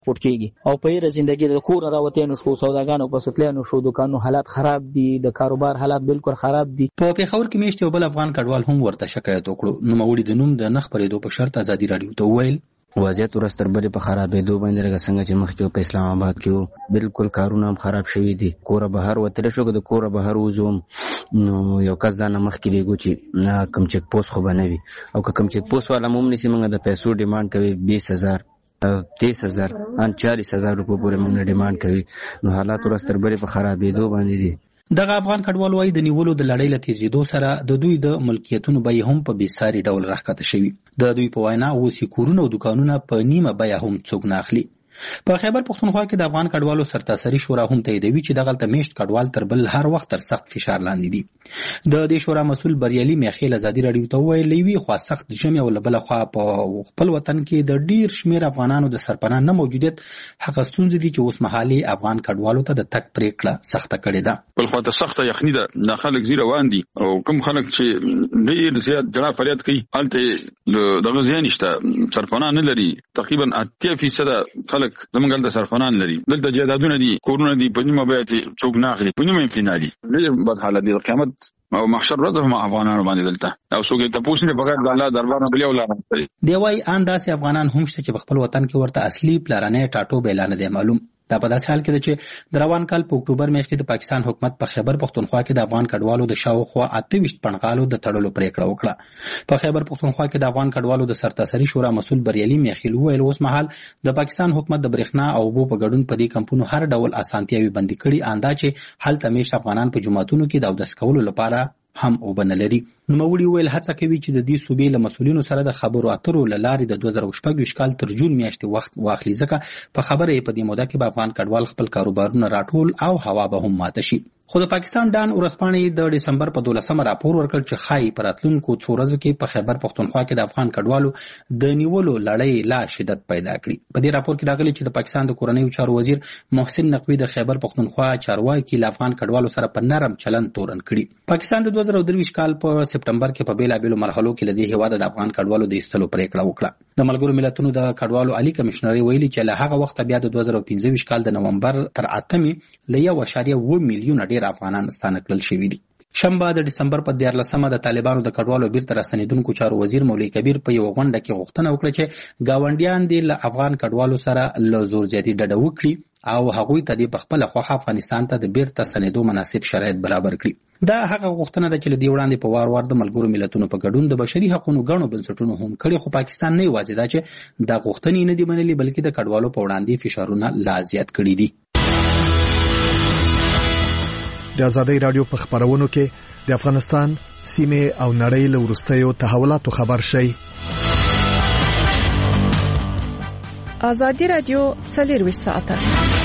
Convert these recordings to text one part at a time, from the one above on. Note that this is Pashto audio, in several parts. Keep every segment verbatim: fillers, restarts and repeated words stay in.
پټ کیږي او په هر ژوندۍ د کور راوتې نو شو سوداګانو په ستلانو شو دکانو حالات خراب دي د کاروبار حالات بالکل خراب دي. په پیښور کې میشت یو بل افغان کډوال هم ورته شکایت وکړو. نو موري د نوم د نخ پرېدو په شرط ازادي رادیو ته ویل وضعیت ورستر بری په خرابېدو باندې لکه څنګه چې مخکې په اسلام آباد کې بالکل کارونه هم خراب شوي دي. کوره بهر وتل شو که د کوره بهر وځوم نو یو کس ځان مخکې دیګو چې کم چک پوسټ خو بنوي او که کم چک پوسټ والا موږ نسی موږ د پیسو ډیماند کوي بیس هزار تیس هزار ان چالیس هزار روپو پورې موږ ډیماند کوي. نو حالات ورستر بری په خرابېدو باندې دي. دغه افغان کډوال وايي د نیولو د لړۍ له تیزېدو سره د دوی د ملکیتونو بیې هم په بېساري ډول راښکته شوي. د دوی په وینا اوس یې کورونه او دوکانونه په نیمه بیه هم څوک نه اخلي. په خیبر پښتونخوا کې د افغان کډوالو سرتاسري شورا هم تاییدوي چې دغلته میشت کډوال تر بل هر وخت تر سخت فشار لاندې دي. د دې شورا مسؤل بریالي میخیل ازادي رادیو ته وویل یوې خوا سخت ژمي او له بله خوا په خپل وطن کې د ډیر شمېر افغانانو د سرپناه نه موجودیت هغه ستونزې دي چې اوس مهالي افغان کډوالو ته د تګ پرېکړه سخته کړې ده. بل خوا ته سخته یخني ده. دا خلک زی روان دي او کوم خلک چې ډېر زیات جړه فریاد کوي هلته دغه ځای نشته سرپناه نه لري. تقریبا اتیا فیصده خلک زمونږ د سرپناه لري. دلته جایدادونه دي کورونه دي په نیمه بیه کې څوک نه اخلي په نیمه امتناع دي. ډېر بد حالت دی. قیامت او محشر ورځ هم افغانانو باندې دلته او څوک ته پوښتنه بغیر د الله دربار نه بلی ولر کوي. دی وايي ان داسې افغانان هم شته چې په خپل وطن کې ورته اصلي پلانې ټاټو اعلان دی معلوم. دا په داسې حال کې ده چې د روان کال په اکتوبر میاشت کې د پاکستان حکومت په خیبر پښتونخوا کې د افغان کډوالو د شاوخوا اته ویشت پنغالو د تړلو پریکړه وکړه. په خیبر پښتونخوا کې د افغان کډوالو د سرتاسري شورا مسؤل بریالي میخیل وویل اوس مهال د پاکستان حکومت د برېښنا او اوبو په ګډون په دې کمپونو هر ډول اسانتیاوي بندي کړي اندا چې هلته میشت افغانان په جماعتونو کې د اودس کولو لپاره هم وبنه لري. نوموړي ویل هڅه کوي چې د دې صوبې له مسؤلینو سره د خبرو اترو له لارې د دوه زره شپږ ویشت کال تر جون میاشتې وخت واخلي ځکه په خبره یې په دې موده کې به افغان کډوال خپل کاروبارونه راټول او هوا به هم ماته شي. خو د پاکستان ډان ورځپاڼې د ډسمبر په دولسمه راپور ورکړ چې ښایي په راتلونکو څو ورځو کې په خیبر پښتونخوا کې د افغان کډوالو د نیولو لړۍ لا شدت پیدا کړي. په دې راپور کې راغلي چې د پاکستان د کورنیو چارو وزیر محسن نقوی د خیبر پښتونخوا چارواکي له افغان کډوالو سره په نرم چلند تورن کړي. پاکستان د دوه زره درویشت کال په سپټمبر کې په بیلابیلو مرحلو کې له دې هیواده د افغان کډوالو د ایستلو پریکړه وکړه. د ملګرو ملتونو د کډوالو عالی کمشنري ویلي چې له هغه وخته بیا د دوه زره پنځه ویشت کال د نومبر تر اتمې له یو اعشاریه اووه میلیونه ډیر افغانان ستانه کړل شوي دي. شنبه د ډسمبر په دیارلسمه د طالبانو د کډوالو بیرته راستنېدونکو چارو وزیر مولوي کبیر په یو غونډه کې غوښتنه وکړه چې ګاونډیان دې له افغان کډوالو سره له زور زیاتي ډډه وکړي او هغوی ته د خپل خوښه افغانستان ته د بیرته ستنېدو مناسب شرایط برابر کړي. دا هغه غوښتنه ده چې له دې وړاندې په وار وار د ملګرو ملتونو په ګډون د بشري حقوقو غړو بنسټونو هم کړي. خو پاکستان نه یوازې دا چې دا غوښتنې نه دي منلي بلکې د کډوالو په وړاندې فشارونه لا زیات کړي دي. د آزادۍ رادیو په خبرونو کې د افغانستان سیمه او نړۍ له وروستیو تحولاتو خبر شي. آزادۍ رادیو څلور ساعته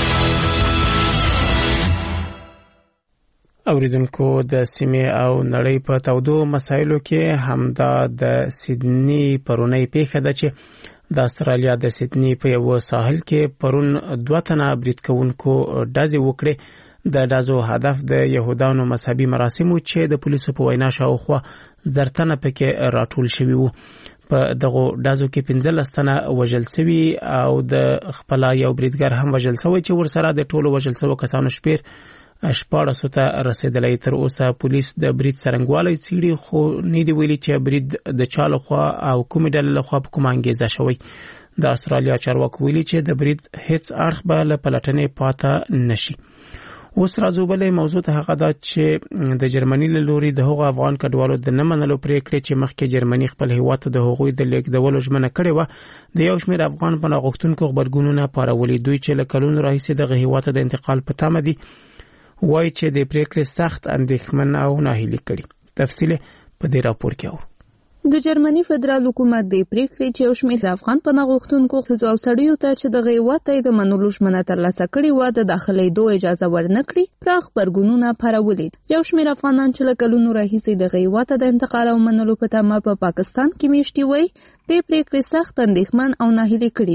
اوریدونکو د سیمه او نړۍ په تودو مسایلو کې همدا د سیدنی پرونی پیښه ده چې د استرالیا د سیدنی په یو ساحل کې پرون دوه تنه برید کوونکو ډزې وکړې. د ډزو هدف د يهودانو مذهبي مراسمو چې د پولیسو په وینا شاوخوا زرتنه پکې راټول شوي وو. په دغه ډزو کې پنځلس تنه وژل شوي او د خپل یو بریدګر هم وژل شوی چې ورسره د ټولو وژل شوو کسانو شمېر شپاړس ته رسیدلی. تر اوسه پولیس د برید څرنګوالی څېړي خو نه دی ویلي چې برید د چا لخوا او کومې ډلې لخوا په کومه انګیزه شوی. د استرالیا چارواکو ویلي چې د برید هیڅ اړخ به له پلټنې پاته نشي. اوس راځو بلې موضوع ته هغه ده چې د جرمني له لوري د هغو افغان کډوالو د نه منلو پرېکړې چې مخکې جرمني خپل هیواد ته د هغوی د لیږدولو ژمنه کړې وه د یو شمېر افغان پناه غوښتونکو غبرګونونه پارولي. دوی چې له کلونو راهیسې دغه هیواد ته د انتقال په تمه دي وایي چې د پرېکړې سخت اندېښمن او ناهیلي کړي. تفصیل په دې راپور کې اورو. د جرمني فدرال حکومت د پریکړې چې یو شمېر افغان پناه غوښتونکو ښځو او سړیو ته چې دغه هیواد ته د منلو ژمنه ترلاسه کړې وه د داخلېدو اجازه ورنه کړي پراخ غبرګونونه پارولي. یو شمېر افغانان چې له کلونو راهیسې دغه هیواد ته د انتقال او منلو په تمه په پاکستان کې میشتي وایي د پریکړې سخت اندېښمن او ناهیلي کړي دي.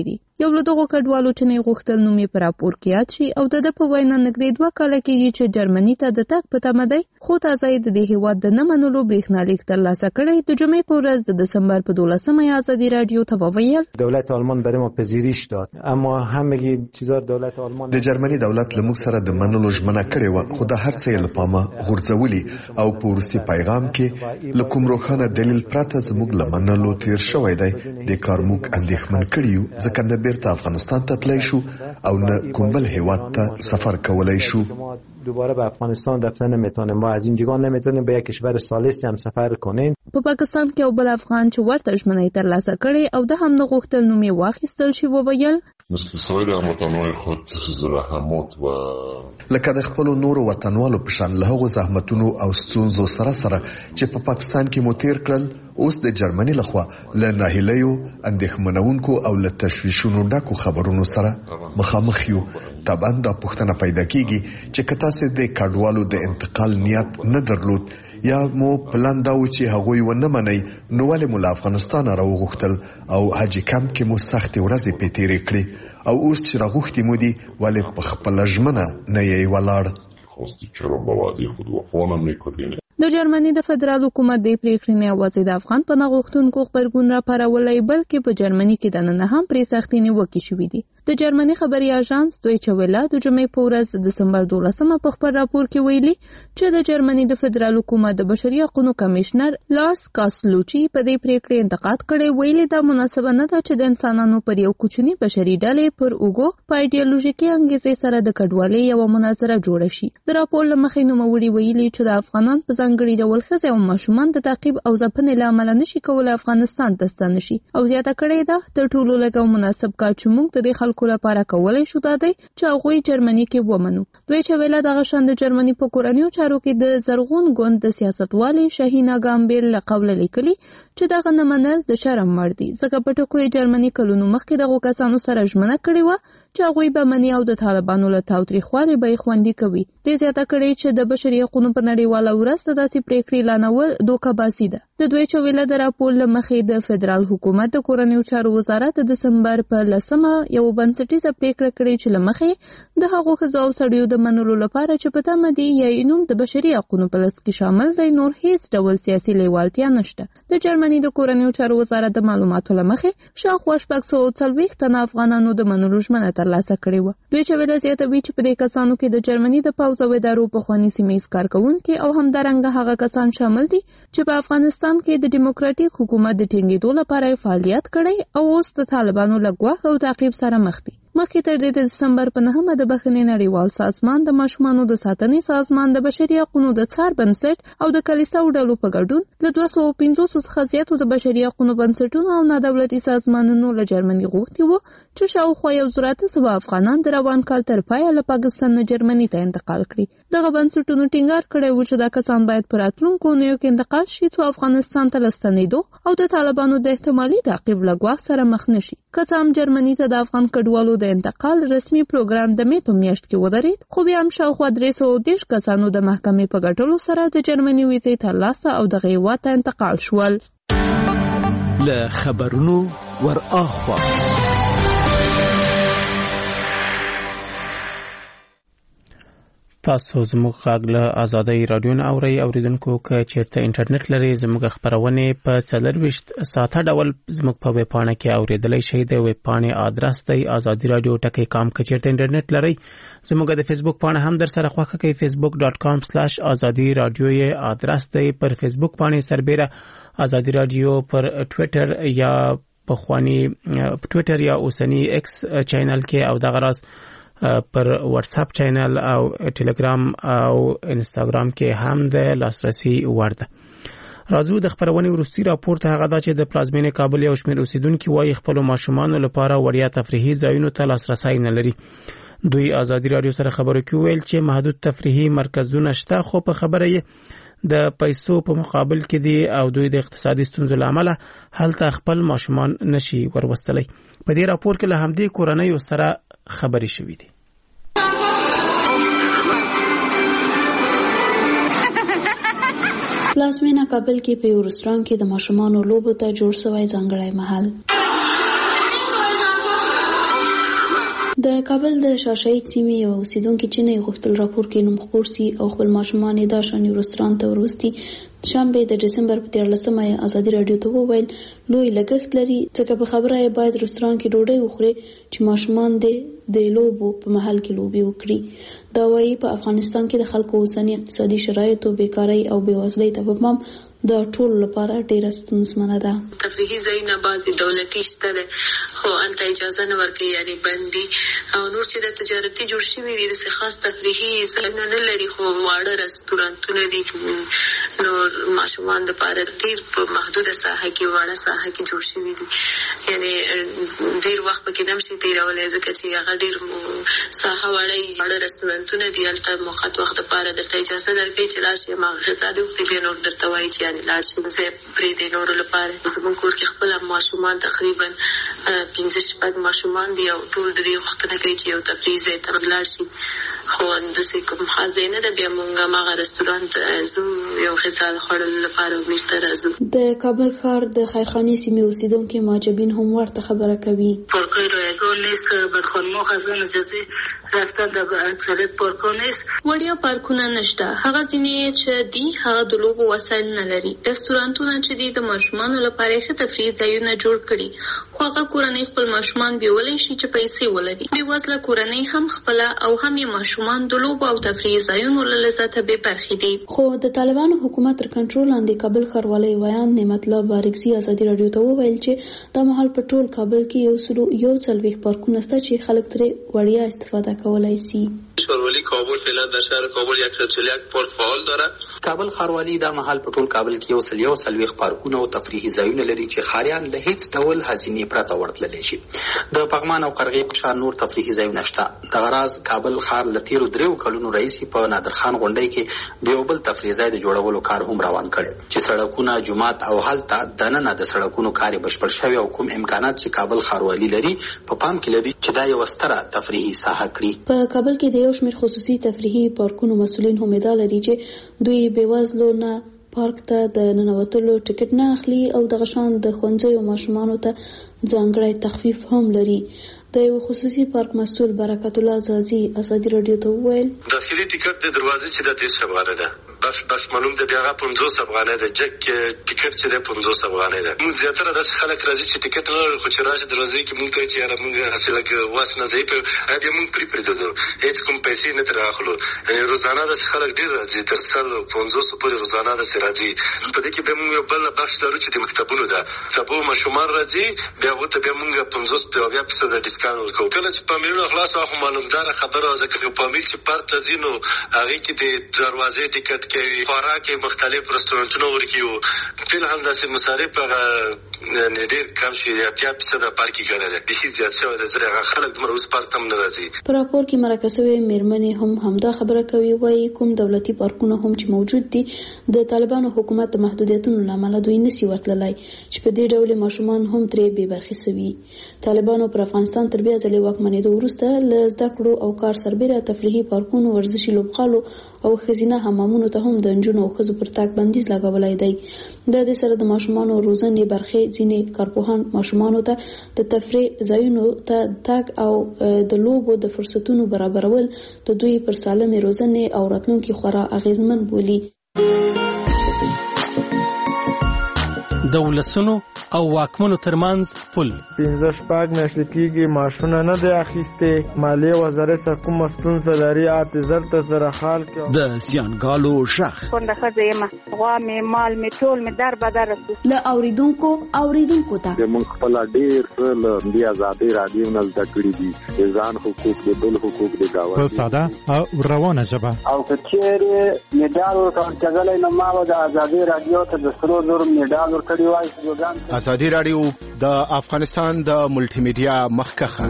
یو له دغو کډوالو چې نه غوښتل نوم یې په راپور کې یاد شي او د ده په وینا نږدې دوه کاله کېږي چې جرمني ته د تګ په تمه دی، خو تازه یې د دې هېواد د نه منلو برېښنالیک ترلاسه کړی. د جمعې په ورځ د دسامبر په دولسمه یې ازادي راډیو ته وویل دولت آلمان برای ما پذیرش داد، اما همه چیزا دولت آلمان د جرمني دولت له موږ سره د منلو ژمنه کړې وه، خو د هر څه یې له پامه غورځولي او په وروستي پیغام کې له کوم روښانه دلیل پرته زموږ له منلو تیر شوی دی. د کار موږ اندېښمن کړي یو، ځکه نه بیرته افغانستان ته تللی شو او نه کوم بل هېواد ته سفر کولی شو. دوباره به افغانستان رفتن نمیتونیم، ما از اینجا نمیتونیم به یک کشور ثالث هم سفر کنیم. په پاکستان کې یو بل افغان چې ورته ژمنه یې ترلاسه کړې او د هم نه غوښتل نوم یې واخیستل شي وویل مثل سایر هموطنان خود زحمات و لکه د خپلو نورو وطنوالو په شان له هغو زحمتونو او ستونزو سره سره چې په پاکستان کې مو تیر کړل، اوس د جرمني لخوا له ناهیلیو، اندېښمنونکو او له تشویشونو ډکو خبرونو سره مخامخ یو. طبعا دا پوښتنه پیدا کیږي چې که تاسې د کډوالو د انتقال نیت نه درلود یا مو پلان دا و چې هغوی ونه منئ، نو ولې مو له افغانستانه راوغوښتل او حاجي کمپ کې مو سختې ورځې پې تېرې کړې، او اوس چې راغوښتي مو دي ولې په خپله ژمنه نه یې ولاړ. د جرمني د فدرال حکومت د پریکړې نه یوازې د افغان پناه غوښتونکو غبرګون راپارولی، بلکې په جرمني کې دننه هم پرې سختې نیوکې شوې دي. د جرمني خبري اژانس دویچه ویله د جمعې په ورځ د دسمبر دولسمه په خپل راپور کې ویلي چې د جرمني د فدرال حکومت د بشري حقوقو کمشنر لارس کاسلوچي په دې پریکړې انتقاد کړی. ویلي دا مناسبه نه ده چې د انسانانو پر یو کوچني بشري ډلې پر اوګو په ایډیالوژیکي انګیزې سره د کډوالۍ یوه مناظره جوړه شي. د راپور له مخې نوموړي ویلي چې د افغانان په ځانګړي ډول ښځې او ماشومان د تعقیب او ځپنې له امله نشي کولی افغانستان ته ستانه شي، او زیاته کړې ده تر ټولو لږ او مناسب کار چې موږ د دې خلکو لپاره کولی شو دا دی چې هغوی جرمني کې ومنو. دویچه ویله دغه شان د جرمني په کورنیو چارو کې د زرغون ګوند د سیاستوالې شهینه ګامبیل له قوله لیکلي چې دغه نه منل د شرم وړ دي، ځکه په ټکو یې جرمني کلونو مخکې دغو کسانو سره ژمنه کړې وه چې هغوی به مني او د طالبانو له تاوتریخوالي به یې خوندي کوي. دې زیاته کړې چې د بشري حقوقو په نړیواله ورځ د داسې پریکړې اعلانول دوکهبازي ده. د دویچه ویله د راپور له مخې د فدرال حکومت د کورنیو چارو وزارت د دسمبر په لسمه یو بنسټیزه پریکړه کړې چې له مخې د هغو ښځو او سړیو د منلو لپاره چې په تمه دي یا یې نوم د بشري حقوقو په لست کې شامل دی نور هیڅ ډول سیاسي لیوالتیا نشته. د جرمني د کورنیو چارو وزارت د معلوماتو له مخې شاوخوا شپږ سوه څلوېښت تنه افغانانو د منلو ژمنه ترلاسه کړې وه. دویچه ویله زیاتوي چې په دې کسانو کې د جرمني د پوځ او ادارو پخواني سیمهییز کارکوونکي او همدارنګه هغه کسان شامل دي چې په افغانستان کې د ډیموکراتیک حکومت د ټینګېدو لپاره فعالیت کړی او اوس د طالبانو له ګواښ او تعقیب سره مخ دي. مخکې تر دې د دسمبر په نهمه د بخښنې نړیوال سازمان، د ماشومانو د ساتنې سازمان، د بشري حقوقو د څار بنسټ او د کلیساو ډلو په ګډون له دوه سوه پنځوس څخه زیاتو د بشري حقوقو بنسټونو او نادولتي سازمانونو له جرمني غوښتي وو چې شاوخوا یو زر اته سوه افغانان د روان کال تر پایه له پاکستان نه جرمني ته انتقال کړي. دغه بنسټونو ټینګار کړی و چې دا کسان باید په راتلونکو اونیو کې انتقال شي څو افغانستان ته له ستنېدو او د طالبانو د احتمالي تعقیب له ګواښ سره مخ نه شي. که څه هم جرمني ته د افغان کډوالو د انتقال رسمي پروګرام د مې په میاشت کې ودرېد، خو بیا هم شاوخوا درې سوه دېرش کسانو د محکمې په ګټلو سره د جرمني ویزې ترلاسه او دغه هېواد ته انتقال شول. له خبرونو ور اخوا تاسو زموږ غږ له ازادۍ راډیو نه اورئ. اوریدونکو که چیرته انټرنیټ لري زموږ خبرونه په څلرویشت ساعته ډول زموږ په ویب پاڼه کې اوریدلای شئ. د ویب پاڼې آدرس دی ازادي راډیو ټکی کام. که چیرته انټرنیټ لري زموږ د فیسبوک پاڼه هم در سره خوښه کوي facebook dot com slash azadi radio یې آدرس دی. پر فیسبوک پاڼې سربېره ازادي راډیو، پر ټویټر یا په خواني ټویټر یا اوسنی ایکس چینل کې او دغه راز پر واتس اپ چینل او ټلګرام او انستګرام کې هم د لاسرسي وړ ده. راځو د خبرونې وروستي راپور ته هغه دا چې د پلازمینې کابل یو شمېر اوسیدونکو وايي خپل ماشومان لپاره وړیا تفریحي ځایونو ته لاسرسي نه لري. دوی ازادي راډیو سره خبرو کې ویل چې محدود تفریحي مرکزونه شته، خو په خبره یې د پیسو په مقابل کې دي او دوی د اقتصادي ستونزو لامل هلته خپل ماشومان نشي وروستلی. په دې راپور کې له همدې کورنۍ سره خبرې شوې دي. پلازمینه کابل کې په یو رستوران کې د ماشومانو لوبو ته جوړ شوی ځانګړی محل د کابل د شاشهید سیمې یو اوسیدونکي چې نه غوښتل راپور کې نوم خپور سي او خپل ماشومان یې د شان رستورانت ته وروستي شنبه د دسمبر په تیرلسمه ازادي رادیو ته وویل لوی لګښت لري ځکه په خبره یې باید رستورانت کې ډوډۍ وخوري چې ماشومان دې د لوبو په محل کې لوبي وکړي. دا وايي په افغانستان کې د خلکو اوسنی اقتصادي شرایطو بیکاری او بیوزلۍ ته په پام د ټول لپاره ډیره ستونزمنه ده. تفریحي ځایونه بعضې دولتي شته ده خو هلته اجازه نه ورکوي یعنې بندي او نور چې د تجارتي جوړ شوي دي داسې خاص تفریحي ځایونه نه لري خو واړه رستورانتونه دي نور ماشومان دپاره ډېر په محدوده ساحه کې واړه ساحه کې جوړ شوي دي یعنې ډېر وخت پکې نه شي تېرولی ځکه چې هغه ډېر ساحه واړه واړه رستورانتونه دي هلته موقت وخت دپاره درته اجازه درکوي چې لاړ شي هماغه غذا دې وخوري بیا نور درته وایي چې لاړ شي زه پرېږدې نورو لپاره زموږ کور کې خپل ماشومان تقریبا پنځه شپږ ماشومان دي او ټول د دې غوښتنه کوي چې یو تفریحي ځای ته لاړ شي خو داسې کوم خاص ځای نه ده بیا موږ هماغه رستورانت ځو یو غذا د خوړلو لپاره بېرته راځو. د کابل ښار د خیرخانې سیمې اوسیدونکي معجبین هم ورته خبره کوي. پارک‌های رایگان نیست بدخانما خزان اجازه رفتن در اکثریت پارک‌ها نیست وړیا پارکونه نشته هغه ځینې چې دي هغه د لوبو وسایل نه لري. رستورانتونه چې دي د ماشومانو لپاره ښه تفریحي ځایونه جوړ کړي خو هغه کورنۍ خپل ماشومان بیولی شي چې پیسې ولري. بېوزله کورنۍ هم خپله او هم یې ماشومان د لوبو او تفریحي ځایونو له لذته بې برخې دي. خو د طالبانو حکومت تر کنټرول لاندې کابل ښاروالۍ ویان نعمت الله بارکزي ازادي راډیو ته وویل چې دا مهال په ټول کابل کې یو سلو یو څلوېښت پارکونه شته چې خلک ترې وړیا استفاده کولی سي. ښاروالي کابل فعلا در شهر کابل صد و چهل و یک پارک فعال داره. کابل ښاروالي دا مهال په ټول کابل کې یو سل یو څلوېښت پارکونه او تفریحي ځایونه لري چې ښاریان له هیڅ ډول هزینې پرته ورتللی شي. د پغمان او قرغې په شان نور تفریحي ځایونه شته. دغه راز کابل ښار له تېرو دریو کلونو راهیسې په نادرخان غونډۍ کې د یو بل تفریحي ځای د جوړولو کار هم روان کړی چې سړکونه جومات او هلته دننه د سړکونو کار یې بشپړ شوی او کوم امکانات چې کابل ښاروالي لري په پام کې لري چې دا یوه ستره تفریحي ساحه کړي. په کابل کې د یو شمېر خصوصي تفریحي پارکونو مسؤلین هم ادعا لري چې دوی بېوزلو نه پارک ته د ننوتلو ټکټ نه اخلي او دغه شان د ښوونځیو ماشومانو ته ځانګړی تخفیف هم لري. د یو خصوصي پارک مسؤل برکت الله زازي ازادي راډیو ته وویل داخلي ټیکټ د دروازې چې د دېرش افغانۍ ده بس بس معلوم ده هغه پنځوس افغانۍ ده جک ټیکټ چې ده پنځوس افغانۍ ده. موږ زیاتره داسې خلک راځي چې ټیکټ نه لري خو چې راشي دروازې کې موږ کوي چې یاره موږ هسې لږ واس نه ځای په بیا موږ پرې پرېږدو هېڅ کوم پیسې نه ترې اخلو. روزانه داسې خلک ډېر راځي تر سل پنځوسو پورې روزانه داسې راځي. په دې کې بیا موږ یو بل بخش لرو چې د مکتبونو ده سبو ماشومان راځي بیا هغو ته بیا موږ پنځوس اویا فیصده ډسکاونټ ورکوو. کله چې پامیلونه خلاص واخلو معلومداره خبره ځکه یو پامیل چې پارک ته ځي نو هغې کې د دروازې ټیکټ کوي خوراک مختلف رستورانتونه ورکوي فعلا هم داسې مصارف هغه ډېر کم شي اتیا فیصده پارکي ګڼه ده بیخي زیات شوی ده ځکه هغه خلک دومره اوس پارک ته هم نه راځي. په راپور کې مرکه شوې مېرمنې هم همدا خبره کوي وایي کوم دولتي پارکونه هم چې موجود دي د طالبانو حکومت د محدودیتونو له امله دوی نسي ورتللی چې په دې ډول ماشومان هم ترې بې برخې سوي. طالبانو پر افغانستان تر بیا ځلې واکمنېدو وروسته له زده کړو او کار سربېره تفریحي پارکونو ورزشي لوبغالو او ښځینه حمامونو ته هم د نجونو او ښځو پر تګ بندیز لګولی دی. د دې سره د ماشومانو روزنې برخې ځینې کارپوهان ماشومانو ته د تفریح ځایونو ته تګ او د لوبو د فرصتونو برابرول د دوی پر سالمې روزنې او راتلونکي خورا اغیزمن بولي. د ولسونو او واکمنو ترمنځ پل پنځه شپږ میاشتې کېږي معاشونه نه دی اخیستې مالیې وزارت سره کومه ستونزه لري اته زر ته سره حال کې د زیانګالو غږ کونډه ښځه یم غوا مې مال مې ټول مې در بدر رسو له اوریدونکو اوریدونکو ته موږ خپل ډېر څه له دې ازادۍ راډیو نه زده کړي دي د ځان حقوق د بل حقوق د دعوت په ساده او روانه ژبه او که چېرې مډال ورکول کېدلی نو ما به د ازادۍ راډیو ته د سرو زرو مډال ورکړی وای. ازادي راډیو د افغانستان د ملټي میډیا مخکخه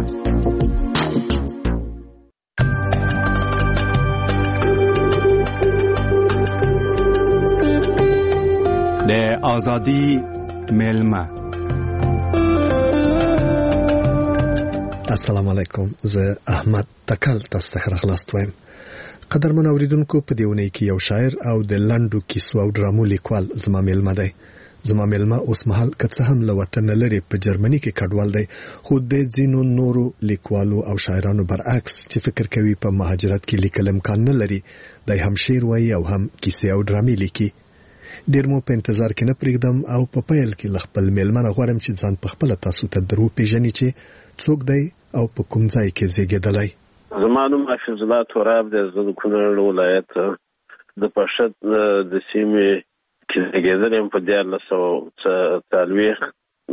د ازادي ملما. السلام علیکم، زه احمد تکل تاسو ته راغلاست وایم. قدرمن اوریدونکو، په دیونه کې یو شاعر او د لنډو کیسو او ډرامو لیکوال زما ملما دی. زما ملما اوس مهال کڅه هم له وطن لري په جرمني کې کډوال دی خو د ځینو نورو لیکوالو او شاعرانو برعکس چې فکر کوي په مهاجرت کې لیکل امکان نه لري دای هم شعر وایي او هم کیسې او ډرامې لیکي. ډیر مو په انتظار کې نه پرېږدم او په پیل کې خپل ملمنه غواړم چې ځان په خپل تاسو ته درو پیژنې چې څوک دی او په کوم ځای کې زیږیدلی. زما نوم حفیظ الله تراب دی. زه د کونړ ولایت د پشد د سیمې کې زیږیدلی یم په دیارلس سوه څلوېښت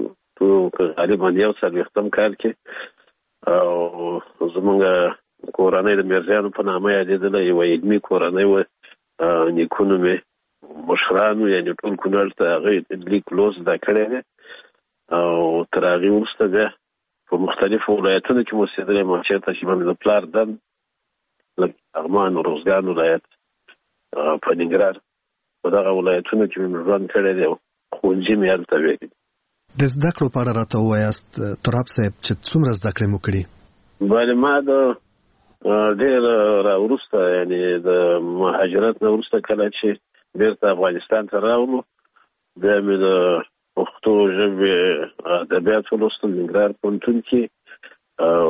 غالبا یو څلوېښتم کال کې او زموږ کورنۍ د میرزیانو په نامه یادېدله. یوه علمي کورنۍ وه. نیکونو مې مشرانو یعنې ټول کونړ ته هغې لیک لوست زده کړی دی او تر هغې وروسته بیا په مختلفو ولایتونو کې مو اوسېدلی یم چېرته چې به مې د پلار دم لکه لغمان روزګان ولایت په ننګرهار په دغه ولایتونو کې مې ژوند کړی دی او ښوونځي مې هلته ویلي. د زده کړو په اړه راته ووایاست تراب صاحب چې څومره زده کړې مو کړي؟ بله ما د ډېر راوروسته یعنې د مهاجرت نه وروسته کله چې بیرته افغانستان ته راغلو بیا مې د پښتو ژبې ادبیات ولوستل ننګرهار پوهنتون کې او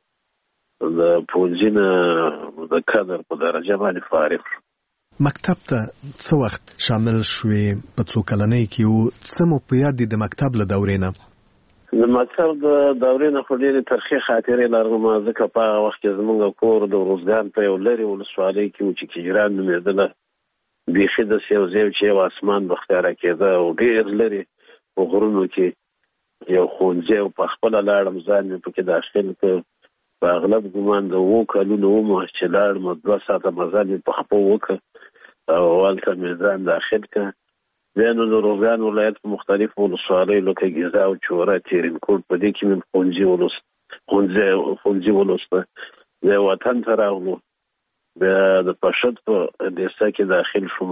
د پوهنځي نه د کادر په درجه باندې فارغ شو. مکتب ته څه وخت شامل شوې؟ په څو کلنۍ کې او څه مو په یاد دي د مکتب له دورې نه؟ د مکتب د دورې نه خو ډېرې ترخې خاطرې لرم ځکه په هغه وخت کې زموږ کور د روزګان په یو لرې ولسوالۍ کې و چې کجران نومېدله. بیخي داسې یو ځای چې یو اسمان به ښکاره کېده او ډېر لرې په غرونو کې یو ښوونځی او په خپله لاړم ځان مې پکې داخل کړ. په اغلب ګمان د اوو کلونو وم چې لاړم دوه ساعته مزل مې په خپه وکړ او هلته مې ځان داخل کړ. بیا نو د روزګان ولایت په مختلفو ولسوالیو لکه ګیزا او چوره تیرینکوټ په دې کې مې ښوونځي ولوست ښوونځي ولوسته. بیا وطن ته راغلو. بیا د پشد په دیسه کې داخل شوم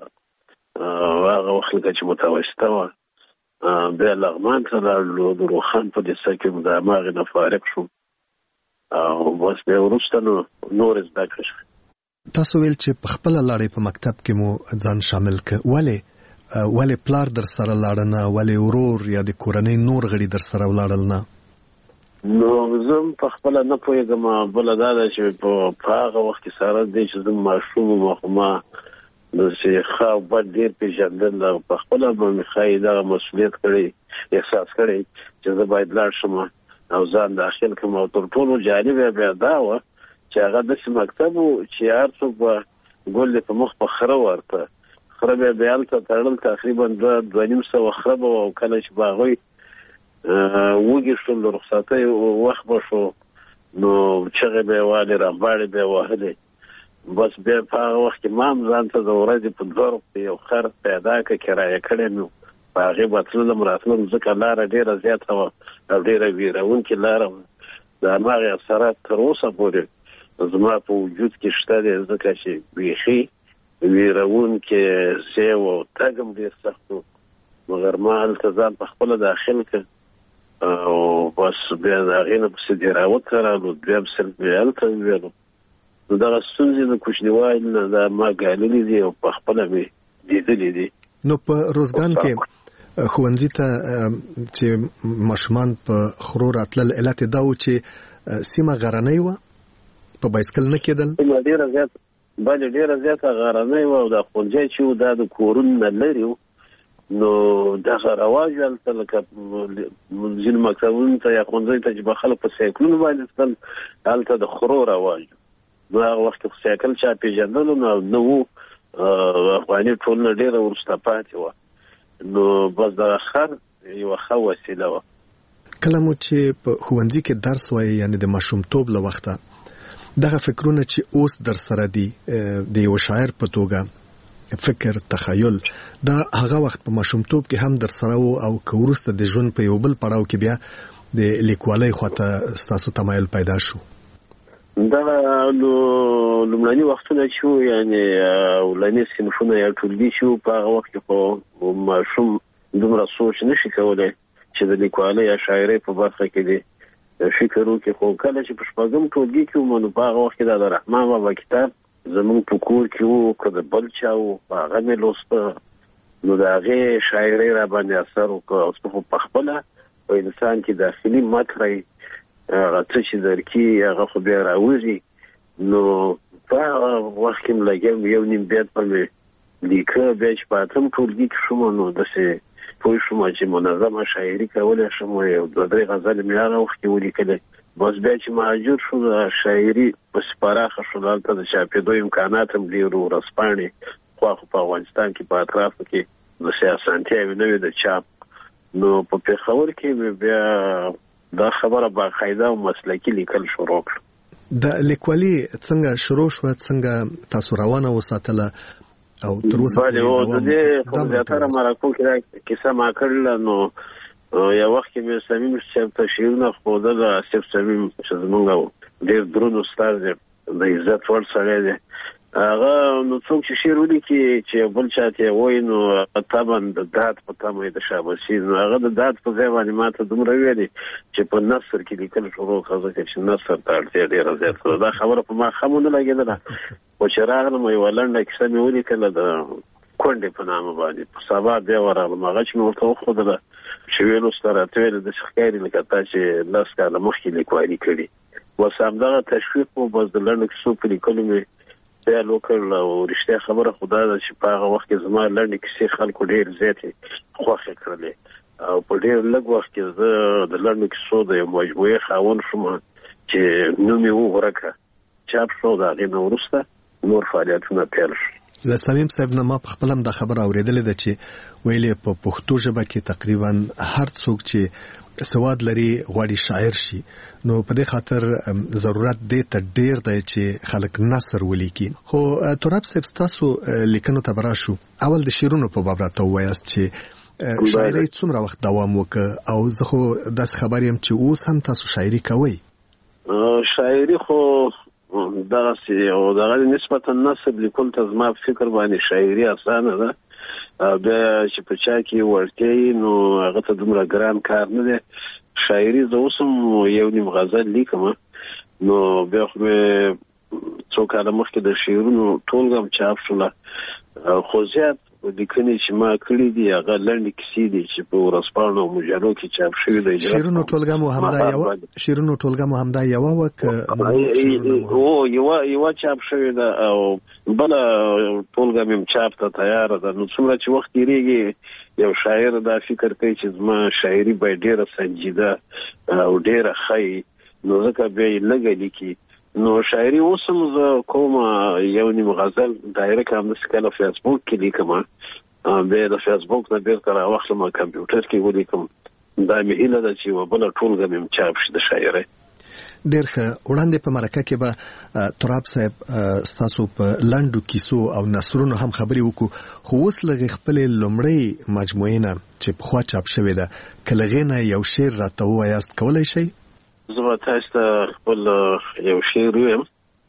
هغه وخت لکه چې متوسطه وه. بیا لغمان ته لاړلو د روخان په دیسه کې د هماغې نه فارغ شوم او بس بیا وروسته نو نورې زده کړې شوې. تاسو ویل چې په خپله لاړې په مکتب کې مو ځان شامل کړ. ولې ولې پلار در سره لاړه نه؟ ولې ورور یا د کورنۍ نور غړي در سره ولاړل نه؟ نو زه په خپله نه پوهېږم. بله دا ده چې په هغه وخت کې سره دی چې زه ماشوم وم خو ما داسې ښه او بد ډېر پېژندل او په خپله به مې ښایي دغه مسؤلیت کړی احساس کړی چې زه باید لاړ شم او ځان داخل کړم. او تر ټولو جالبه بیا دا وه چې هغه داسې مکتب و چې هر څوک به ګل دې په مخ په خره ورته خره بیا بیا هلته تړل تقریبا دوه دوه نیم سوه خره به وه او کله چې به هغوی وږي شول د رخصتۍ وخت به شو نو چغې به یې والې رمباړې به یې وهلې. بس بیا په هغه وخت کې ما هم ځان ته د ورځې په دوه روپۍ یو خر پیدا کړه کرایه کړی مې و. په هغې به تللم راتلم ځکه لاره ډېره زیاته وه او ډېره ویرونکې لاره وه. د هماغې اثرات تر اوسه پورې زما په وجود کې شته دی ځکه چې بیخي ویرونکې ځای و او تګ هم ډېر سخت و. مګر ما هلته ځان په خپله داخل کړ او بس بیا د هغې نه پسې دیراوت ته رالو. دویم صنف مې هلته وویلو. نو دغه ستونزې د کوچنیوالي نه دا ما ګاللي دي او په خپله مې لیدلي دي. نو په روزګان کې ښوونځي ته چې ماشومان په خرو راتلل علت یې دا و چې سیمه غرنۍ وه په بایسکل نه کېدل؟ سیمه ډېره زیاته بلې ډېره زیاته غرنۍ وه او دا ښوونځی چې و دا د کورونو نه لرې و. نو دغه رواج هلته لکه ځینو مکتبونو ته یا ښوونځیو ته چې به خلک په سایکلونو باندې تلل هلته د خرو رواج و. نو هغه وخت کې خو سایکل چا پېژندلو نه نه و. افغاني ټولنه ډېره وروسته پاتې وه. نو بس دغه خر یوه ښه وسیله وه. کله مو چې په ښوونځي کې درس وایي یعنې د ماشومتوب له وخته دغه فکرونه چې اوس در سره دي د یو شاعر په توګه فکر تخیل دا هغه وخت په ماشومتوب کې هم در سره وو او که وروسته د ژوند په یو بل پړاو کې بیا د لیکوالۍ خواته ستاسو تمایل پیدا شو؟ دا لومړني وختونه چې وو یعنې اولني صنفونه یا ټولګي چې وو په هغه وخت کې خو ماشوم دومره سوچ نشي کولی چې د لیکوالۍ یا شاعرۍ په برخه کې دی فکر وکړي. خو کله چې په شپږم ټولګي کې وم نو په هغه وخت کې دا د رحمان بابا کتاب زموږ په کور کې وو که د بل چا وو هغه مې لوسته نو دا غي شاعري را باندې اثر وکړ او په خپل په انسان کې داخلي مکري راځي چې درکې هغه خو بیا راوځي نو په وخت کې لګم یو نیم بیت په لیکه بیا چې په اتم ټولګي کې شوم نو دسه پوه شوم چې منظمه شاعري کولای شم یو دوه درې غزل مې هغه وخت ولیکل بس بیا چې مهاجر شو شاعري په سپاراخه شو دلته د چاپېدو امکانات هم ډېر ورسپانې خو په افغانستان کې په اطرافو کې د سیاسانتیاوې نه وي د چاپ نو په پېښور کې بیا دا خبره باقاعده او مسلکي لیکل شروع کړه د لیکوالي څنګه شروع شو څنګه تاسو روانه وساتله او تر اوسه پورې د دې په زیاتره مرکو کې کیسه ما کړل نو یو وخت کې مې سمیم چې تشریحونه خپل د اسف سمیم چې زمونږ ډېر درود استاد د عزت ور سره دی هغه نو څوک چې شعر ولیکي چې بل چاته وای نو طبعا د دات په تمه د شاباسي نو هغه د دات په ځای باندې ماته دومره ویلي چې په نثر کې لیکل شروع کړه چې نثر ته اړتیا ډیره زیاته دا خبره په ما خمونه لګیدله او چې راغلم یو لنډه کیسه مې ولیکله د کونډې په نامه باندې په سبا بیا ورغلم هغه چې مې ورته وښودله چې ویلو سره ته ویل د ښکاري لکه تا چې لاس کاله مخکې لیکوالي کړي اوس همدغه تشویق و بس د لنډو کیسو په لیکلو مې بیا وکړل او رښتیا خبره خدا ده چې په هغه وخت کې زما لنډې کیسې خلکو ډېر زیاتې خوښې کړلې او په ډېر لږ وخت کې زه د لنډو کیسو د یو مجموعې خاوند شوم چې نوم یې وغوړکه چاپ شو د هغې نه وروسته نور فعالیتونه پیل شو له سمیم صاحب نه ما په خپل هم دا خبره اورېدلې ده چې ویلې په پښتو ژبه کې تقریبا هر څوک چې سواد لري غواړي شاعر شي نو په دې خاطر ضرورت دی ته ډیر دی چې خلک نثر ولیکي خو تراب صاحب تاسو لیکنو ته براشو اول د شعرونو په باب راته وایاست چې شاعري څومره وخت دوام وکړ او زه خو داس خبر یم چې اوس هم تاسو شاعري کوئ شاعري خو دغه سي او دغه نسبتا نثر لیکل ته زما فکر باندې شاعري اسانه ده بیا چې په چا کې ورته نو هغه ته دومره ګران کار نه دی شاعري زه اوس هم یو نیم غزل لیکم نو بیا خو څو کاله مخکې د شعرونو ټولګه هم چاپ شوله خو زیات لیکنې چې ما کړي دي هغه لنډې کیسې دي چې په ورځپاڼو او مجلو کې چاپ شوي دي شعرونو ټولګه مو همدا یوه شعرونو ټولګه مو همدا یوه وه او یوه یوه چاپ شوې ده او بله ټولګه مې هم چاپ ته تیاره ده نو څومره چې وخت تېرېږي یو شاعر دا فکر کوي چې زما شاعري باید ډېره سنجیده او ډېره ښه نو ځکه بیا یې لږه لیکي نو شاعري اوس هم زه کوم یو نیم غزل ډایرکټ همداسې کله فیسبوک کې لیکم بیا د فیسبوک نه بیرته راواخلم کمپیوټر کې ولیکم دا مې هیله ده چې یوه بله ټولګه مې هم چاپ شي د شاعرۍ ډېر ښه وړاندې په مرکه کې به تراب صاحب ستاسو په لنډو کیسو او نثرونو هم خبرې وکړو خو اوس لږې خپلې لومړۍ مجموعې نه چې پخوا چاپ شوې ده که له هغې نه یو شعر راته ووایاست کولی شئ زه به تاسو ته خپل یو شعر ویم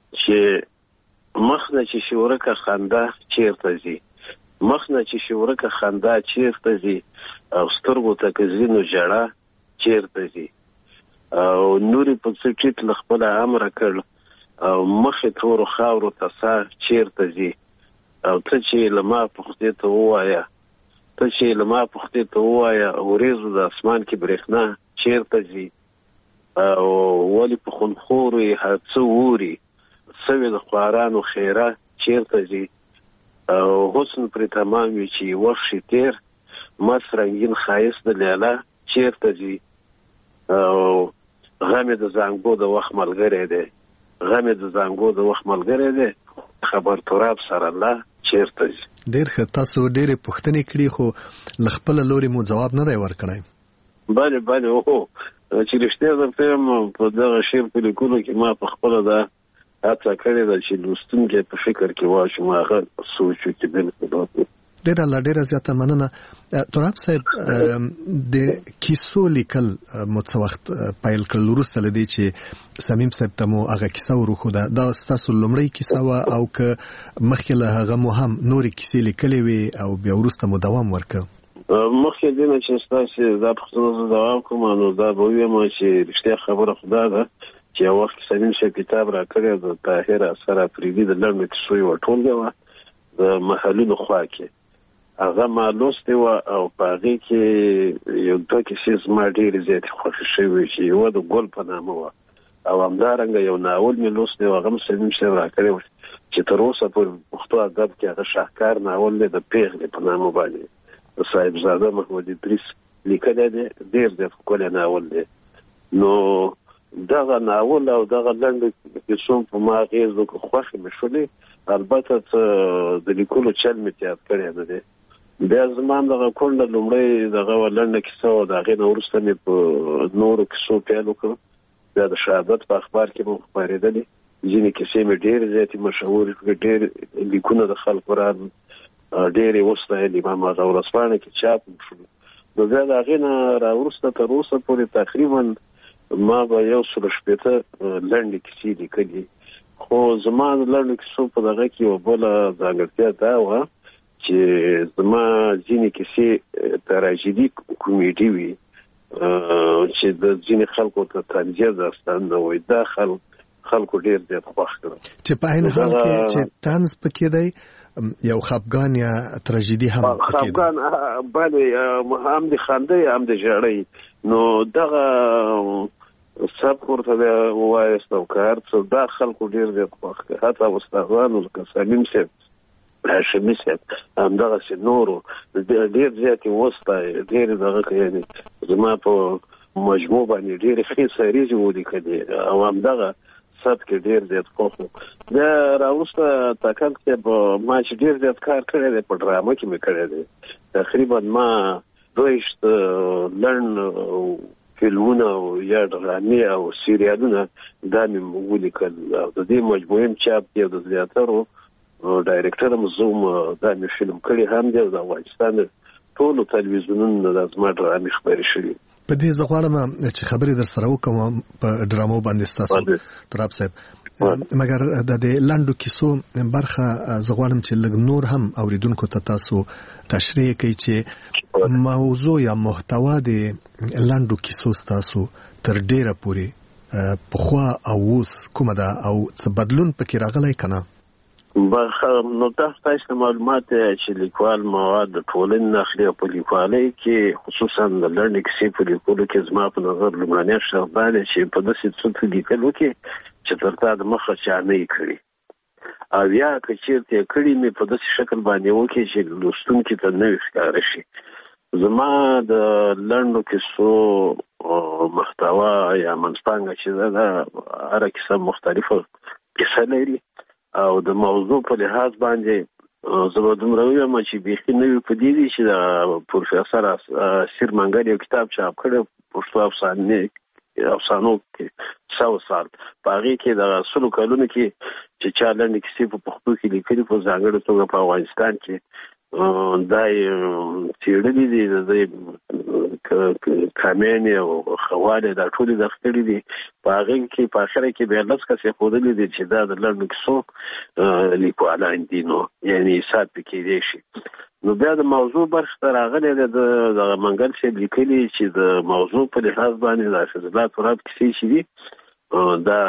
چې مخ نه چې شورکه خندا چیرته ځي مخ نه چې شورکه خندا چیرته ځي او سترګو ته که ځینو ژړا چیرته ځي او نوري په څټیټ له خپله امره کړ او مخې تورو خاورو ته سا چیرته ځي او ته چې له ما پوښتې ته ووایه ته چې له ما پوښتې ته ووایه وریځو د اسمان کې برېښنا چیرته ځي او ولی په خونخورو یې هر څه ووري سوې د خوارانو خیره چیرته ځي او حسن پرې تمام وي چې وخت شي تېر مست رنګین ښایست د لیلا چیرته ځي او غم د زانګو د وخت ملګری دی غم د زانګو د وخت ملګری دی خبر تراب سره الله چیرته ځي ډېر ښه تاسو ډېرې پوښتنې کړي خو له خپله لورې مو ځواب نه دی ورکړی بله بله او چې رښتیا درته یم په دغه شعر په لیکلو کې ما په خپله دا هڅه کړې ده چې لوستونکی په فکر کې واچوم هغه سوچ وکړي بالکل ډېره لا ډېره زیاته مننه تراب صاحب د کیسو لیکل مو څه وخت پیل کړل وروسته له دې چې سمیم صاحب ته مو هغه کیسه وروښوده دا ستاسو لومړۍ کیسه وه او که مخکې له هغه مو هم نورې کیسې لیکلې وې او بیا وروسته مو دوام ورکړ مخکې دې نه چې ستاسې دا پوښتنه زه دوام کوم نو دا به ووایم چې رښتیا خبره خدا ده چې یو وخت سمیم صاحب کتاب راکړی د طاهر اثر افریدي د لنډو کیسو یوه ټولګه وه د محلونو خوا کې هغه ما لوستې وه او په هغې کې یو دوه کیسې زما ډېرې زیاتې خوښې شوې چې یوه د ګل په نامه وه او همدارنګه یو ناول مې لوستی و هغه هم سلیم صاحب راکړی و چې تر اوسه پورې پښتو ادب کې هغه شاهکار ناول دی د پیغلې په نامه باندې د صاحبزاده محمد ادریس لیکلی دی ډېر زیات ښکلی ناول دی نو دغه ناول او دغه لنډو کیسو په ما اغېز وکړو خوښې مې شولې البته د لیکلو چل مې تیار کړی نه دی بیا زما دغه کونډه لومړی دغه لنډه کیسه وه د هغې نه وروسته مې په نورو کیسو پیل وکړو بیا د شهادت په اخبار کې مو خپرېدلې ځینې کیسې مې ډېرې زیاتې مشهورې کړې ډېر لیکونه د خلکو راغلل ډېرې وستایلې ما هغه ورځپاڼه کې چاپ هم شول نو بیا د هغې نه راوروسته تر اوسه پورې تقریبا ما به یو سل شپېته لنډې کیسې لیکلي خو زما د لنډو کیسو په دغه کې یوه بله ځانګړتیا دا وه چې زما ځینې کیسې تراژیدي کومیډي وي چې د ځینې خلکو ته طنزیه داستان نه وي دا خلک خلکو ډېر زیات خوښ کړل چې په عین حال کې چې طنز پکې دی یو خفګان یا تراژیدي هم پکې دی خفګان بله هم د خندۍ هم د ژړۍ نو دغه سبک ورته بیا ووایست او که هر څه دا خلکو ډېر زیات خوښ کړه حتی استادانو لکه سلیم صاحب هاشمي صاحب همدغسې نورو ډېر زیاتې وستایې ډېرې دغه یعنې زما په مجموع باندې ډېرې ښې سریزې ولیکلې او همدغه سبک ډېر زیات خوښ و بیا راوروسته تاکل صاحب ما چې ډېر زیات کار کړی دی په ډرامه کې مې کړی دی تقریبا ما دویشت لنډ فلمونه او یا ډرامې او سیریالونه دا مې ولیکل او د دې مجموعې هم چاپ دی او د زیاترو ډایرکټر هم زه هم دا مې فلم کړی هم دی او د افغانستان ټولو تلویزیونونو دا زما ډرامې خپرې شوي په دې زه غواړم چې خبرې در سره وکړم په ډرامو باندې ستاسو تراب صاحب مګر د دې لنډو کیسو برخه زه غواړم چې لږ نور هم اوریدونکو ته تاسو تشریح کړئ چې موضوع یا محتوا د لنډو کیسو ستاسو تر ډیره پورې پخوا او اوس کومه ده او څه بدلون پکې راغلی که نه نو تاسو ته معلومات چې لیکوال مواد د ټولنې نه اخلي او په لیکوالۍ کې خصوصا د لنډې کیسې په لیکلو کې زما په نظر لومړنی شرط دا دی چې په داسې څه څه لیکل وکړي چې تر تا د مخه چا نه یې کړي او یا که چېرته یې کړي مې په داسې شکل باندې وکړي چې لوستونکي ته نوي ښکاره شي زما د لنډو کیسو محتوا یا منځپانګه چې ده دا هره کیسه مختلفه کیسه لري او د موضوع په لحاظ باندې زه به دومره ووایم چې بیخي نوي په دې دي چې د پروفیسر اسیر منګل یو کتاب چاپ کړی پښتو افسانې افسانو کې سو سال په هغې کې د سلو کلونو کې چې چا لنډې کیسې په پښتو کې لیکلي په ځانګړې توګه په افغانستان کې دا یې څېړلي دي د دې کامیانې او خوالې دا ټولې دغه کړي دي په هغې کې په اخره کې بیا لس کسې ښودلي دي چې دا د لنډو کیسو لیکوالان دي نو یعنې حساب پې کېدی شي نو بیا د موضوع برخې ته راغلی دی دغه منګل صاحب لیکلي چې د موضوع په لحاظ باندې د حفظ الله تراب کیسې چې دي دا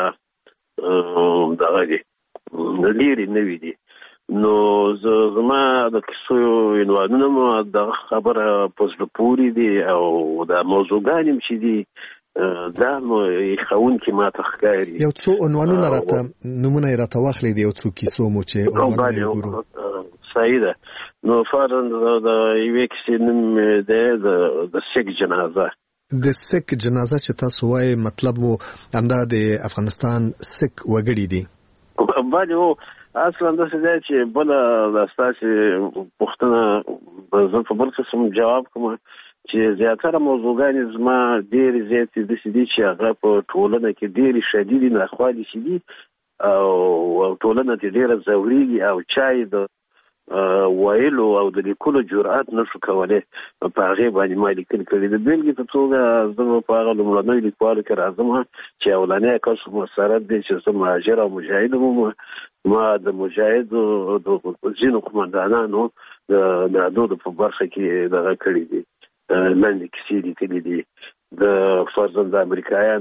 دغه دي لرې نوي دي نو زما د کیسو عنوانونه مو دغه خبره په زړه پورې دي او دا موضوعګان هم چې دي دا نو ښوونکي ما ته ښکاري یو څو عنوانونه راته نومونه یې راته واخلئ د یو څو کیسو مو چې عنوانونه یې وګورو صحیح ده نو فرضاً د یوې کیسې نوم دی د سیک جنازه د سیک جنازه چې تاسو وایي مطلب مو همدا د افغانستان سیک وګړي دي بله هو اصلا داسې دی چې بله دا ستاسې پوښتنه زه په بل قسم جواب کوم چې زیاتره موضوعګانې زما ډېرې زیاتې داسې دي چې هغه په ټولنه کې ډېرې شدیدې ناخوالې چې دي او ټولنه ترې ډېره ځورېږي او چا یې د ویلو او د لیکلو جرأت نشو کولی په هغې باندې ما لیکل کړي د بېلګې په توګه زه په هغه لومړنیو لیکوالو کې راځم چې اولنی کس مسرت دی چې زه مهاجر او مجاهد وم ما د مجاهدو د ځینو قمندانانو د نادودو په برخه کې دغه کړي دي لنډې کیسې لیکلي دي د فرضاً د امریکایانو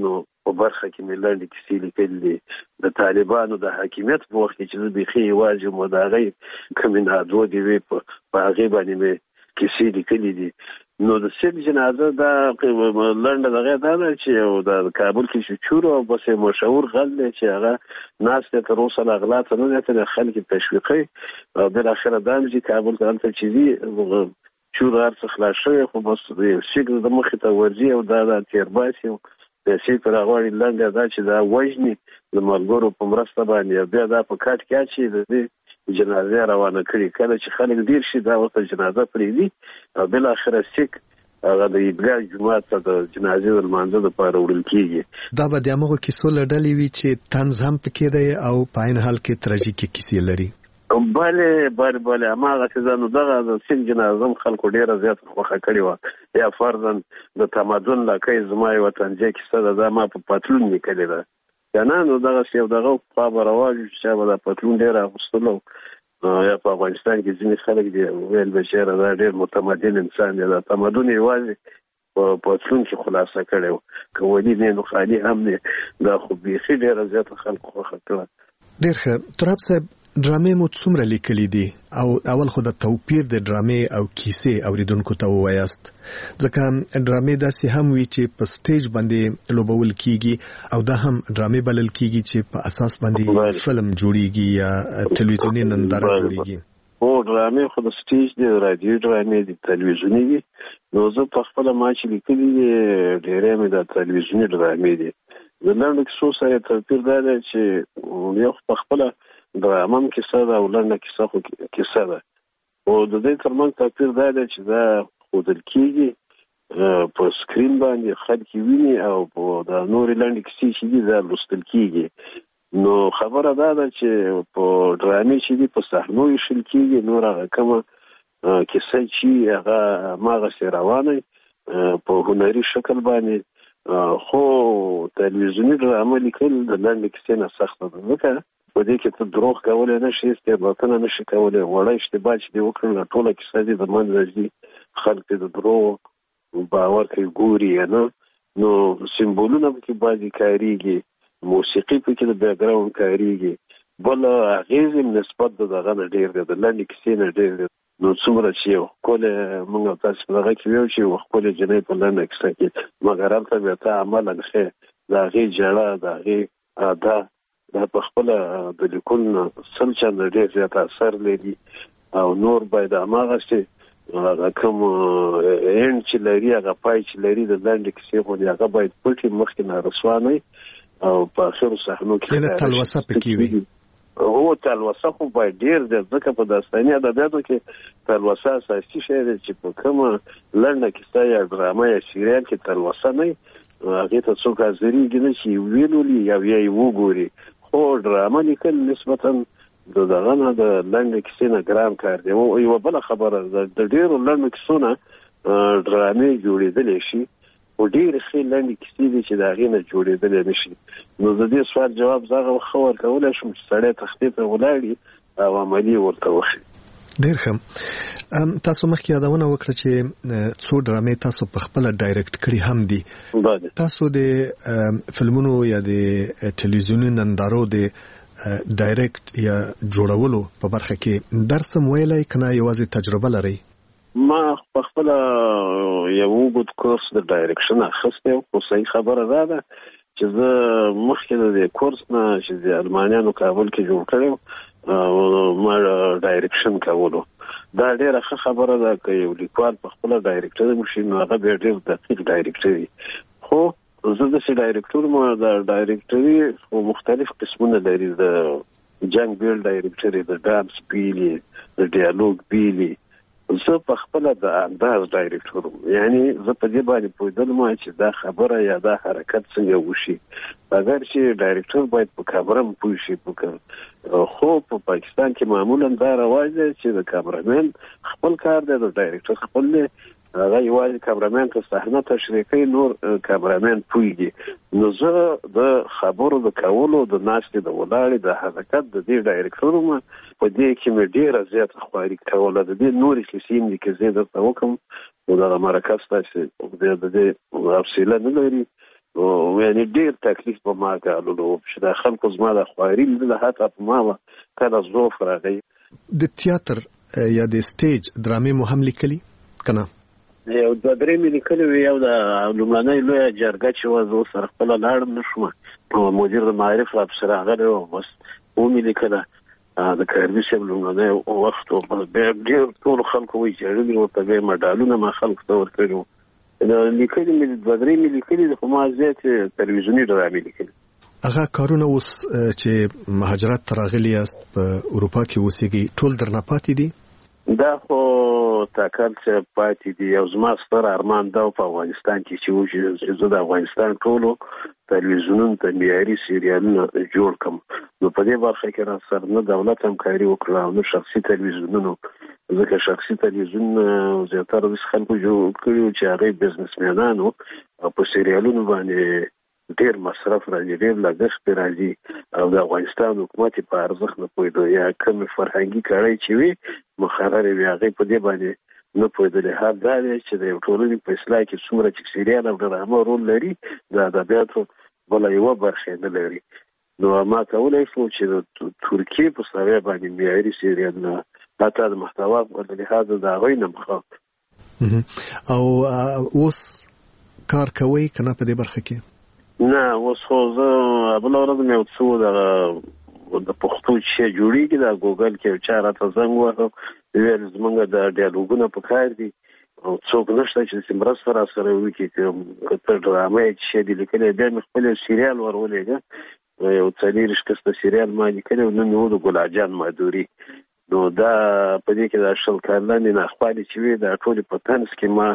په برخه کې مې لاندې کیسې لیکلې دي د طالبانو د حاکمیت په وخت کې چې بيخي واجب مداغې کمینادو دی وي په هغه باندې مې کیسې لیکلې دي. نو د سید جنازه دا لنډه دغه دا چې د کابل کې چې چورو او بس مشهور غل دی چې هغه ناس ته تر اوسه اغلاط نه لته خلک تشویقي او بل اخر دام چې کابل ته انت چې دی چور ارڅ خلاص شوی خو بس شګ د مخ ته ورځي او دا د تیرباسي د سید پر غوړي لنډه دا چې دا وژني د ملګرو په مرسته باندې بیا دا په کاټ کې چې د جنازه روانه کړي کله چې خلک ډیر شي دا ورته جنازه پرې دي او بل اخر سیک هغه د ایدګاه جمعه ته د جنازې د لمانځه لپاره وړل کیږي. دا به د هغه کیسو لړلې وي چې طنز هم پکې دی او په عین حال کې تراژیکي کیسې لري. بله بله بله هغه چې زنه دغه د سین جنازه خلکو ډیره زیات خوښه کړې و یا فرضاً د تمدن لکه زمای وطن چې کیسه ده ما په پاتلون لیکلې ده کنه نو دغه سی دغه په برواج چې د پاتلون ډیره غوښتلو یا په افغانستان کې ځینې خلک دي ویل بشیر دا ډیر متمدن انسان دی دا تمدن یوازې په پاتلون کې خلاصه کړو کولی نه نو خالي هم نه دا خو بيخي ډیره زیات خلکو خوښه کړه. ډیر ښه تراب صاحب ډرامې مو څومره لیکلې دي او اول خو د توپیر د ډرامې او کیسې اوریدونکو ته وایاست ځکه ډرامې داسې هم وي چې په سټیج باندې لوبول کیږي او دا هم ډرامې بلل کیږي چې په اساس باندې فلم جوړیږي یا ټلویزیونی ننداره جوړیږي. او ډرامې خو د سټیج دی رادیو ډرامې دي ټلویزیونی دي نو زه په خپل ما چې لیکلې ډېرې مې د ټلویزیونی ډرامې دي د لاندې کیسو سره توپیر دا دی چې یو په خپل درامم کیسه ده او لنډه کیسه خو کیسه ده او د دې ترمنځ توپیر دا دی چې دا ښودل کیږي په سکرین باندې خلک ویني او په د نورې لنډې کیسې چې دي دا لوستل کیږي نو خبره دا ده چې په ډرامې چې دي په صحنو ایښل کیږي نور هغه کومه کیسه چې هغه هماغسې روانه په هنري شکل باندې خو تلویزیوني ډرامه لیکل د لنډې کیسې نه سخته ده ځکه په دې کې ته دروغ کولی نه شي استعباطونه نه شي کولی وړه اشتباه چې دې وکړل ټوله کیسه دې د منځه ځي خلک دې د دروغ باور کوي ګوري نه نو سمبولونه پکې بعضې کارېږي موسیقي پکې د بیکګراونډ کارېږي بل اغېز نسبت د دغه نه ډېر دی د لنډې کیسې نه ډېر دی نو څومره چې یو ښکلی موږ او تاسې په دغه کې ویو چې یو ښکلې جنۍ په لنډه کیسه کې مګر هلته بیا ته عملا ښې د هغې ژړه د هغې ادا دا په خپل د لیکون سل چنده ډېر زیات اثر لري او نور باید هماغسې هغه کوم اینډ چې لري هغه پای چې لري د لنډې کیسې غوندې هغه باید پټې مخکې نه رسوا نه او په اخرو صحنو کې تلوسه پکې وي. هو تلوسه خو باید ډېر دی ځکه په داستاني ادبیاتو کې تلوسه اساسي شی دی چې په کومه لنډه کیسه یا ډرامه یا سیریال کې تلوسه نه هغې ته څوک حاضرېږي نه چې ویلولي یا بیا یې وګوري خو ډرامه لیکل نسبتا د دغه نه د لنډې کیسې نه ګران کار دی. یوه بله خبره د ډېرو لنډو کیسو نه ډرامې جوړېدلی شي خو ډېرې ښې لنډې کیسې دي چې د هغې نه جوړېدلی نه شي نو د دې سوال جواب زه هغه ښه ورکولی شم چې سړی تختې ته ولاړي او عملي ورته وښي. ډېر ښه تاسو مخکې یادونه وکړه چې څو ډرامې تاسو په خپله ډایرکټ کړي هم دي تاسو د فلمونو یا د ټلویزیوني نندارو د ډایرکټ یا جوړولو په برخه کې درس هم ویلی که نه یوازې تجربه لرئ؟ ما په خپله یو اوږد کورس د ډایرکشن اخیستی خو صحیح خبره دا ده چې زه مخکې د دې کورس نه چې د المانیانو کابل کې جوړ کړی ما ډایرکشن کولو دا ډېره ښه خبره ده که یو لیکوال په خپله ډایرکټر وشي نو هغه بیا ډېر دقیق ډایرکټر وي خو زه داسې ډایرکټر ما د ډایرکټري خو مختلف قسمونه لري د جنګ بیل ډایرکټري د ډانس بیلي د ډیالوګ بیلي زه په خپله د انداز ډایرکټر وم یعنې زه په دې باندې پوهېدلم چې دا خبره یا دا حرکت څنګه وشي اگر چې ډایرکټر باید په کامره هم پوه شي خو په پاکستان کې معمولا دا رواج دی چې د کامرمین خپل کار دی د ډایرکټر خپل دی هغه یوازې کامرمین ته صحنه تشریح کوي نور کامرمین پوهېږي نو زه د خبرو د کولو د ناستې د ولاړې د حرکت د دې ډایرکټر وم په دې کې مې ډېره زیاته خواري کوله د دې نورې کیسې هم دي که زه درته وکړم نو دغه مرکه ستاسې د دې حوصله نه لري او یعنی ډیر تکلیف په ما کالو چې د خلکو زما د خواري له هاته په ما کله زوف راغی. د تیاتر یا د سټیج درامې مو هم لیکلي کنه؟ یو د درې مې لیکلي یو د لومړنۍ لویه جرګه چې وه زه سره خپله لاړم نه شوم، مدیر د معارف افسر راغلی و، بس ومې لیکله د کاردي صاحب لومړنی وخت و. بیا ډېر ټولو خلکو ویجاړلي ورته بیا مډالونه ما خلکو ته ورکړي وو. لیکلي مې دوه درې مې لیکلي دي، خو ما زیاتې تلویزیوني ډرامې لیکلي. هغه کارونه اوس چې مهاجرت ته راغلي یاست په اروپا کې اوسېږئ ټول درنه پاتې دي؟ دا خو تاکل چې پاتې دي. یو زما ستر ارمان دا په افغانستان کې چې و چې زه د افغانستان ټولو تلویزیونونو ته معیاري سریالونه جوړ کړم. نو په دې برخه کې را سره نه دولت همکاري وکړه او نه شخصي تلویزیونونو، ځکه شخصي تلویزیون زیاتره د خلکو جوړ کړي چې هغه بزنسمنان او په سریالونو باندې ډیر مصرف راځي، ډیر لګښت راځي او د افغانستان حکومت په ارزښت نه پوهېدو یا کوم فرهنګي کړۍ چې وي مخرر وي هغه په دې باندې نه پوهېدل. حال دا دی چې د یو ټولنې په اصلاح کې څومره چې سریال او ډرامه رول لري د ادبیاتو بله یوه برخه نه لري. نو ما کولی شو چې د ترکیې په سویه باندې معیاري سریالونه حتی د محتوا په لحاظ د هغوی نه مخاف. او اوس کار کوئ که نه په دې برخه کې؟ نه اوس خو زه بله ورځ مې یو څه دغه د پښتو چې جوړېږي د ګوګل کې یو چا راته زنګ وهه، ویل زمونږ د ډیالوګونه په کار دي او څوک نشته چې مرسته را سره وکړي که ته ډرامه یې چې دي لیکلی. بیا مې خپل یو سریال ور ولېږه، یو څلېرویشت کسته سریال ما لیکلی و، نوم یې و د ګلاجان مادوري. نو دا په دې کې د شل کلنې ناخوالې چې وي دا ټولې په طنز کې ما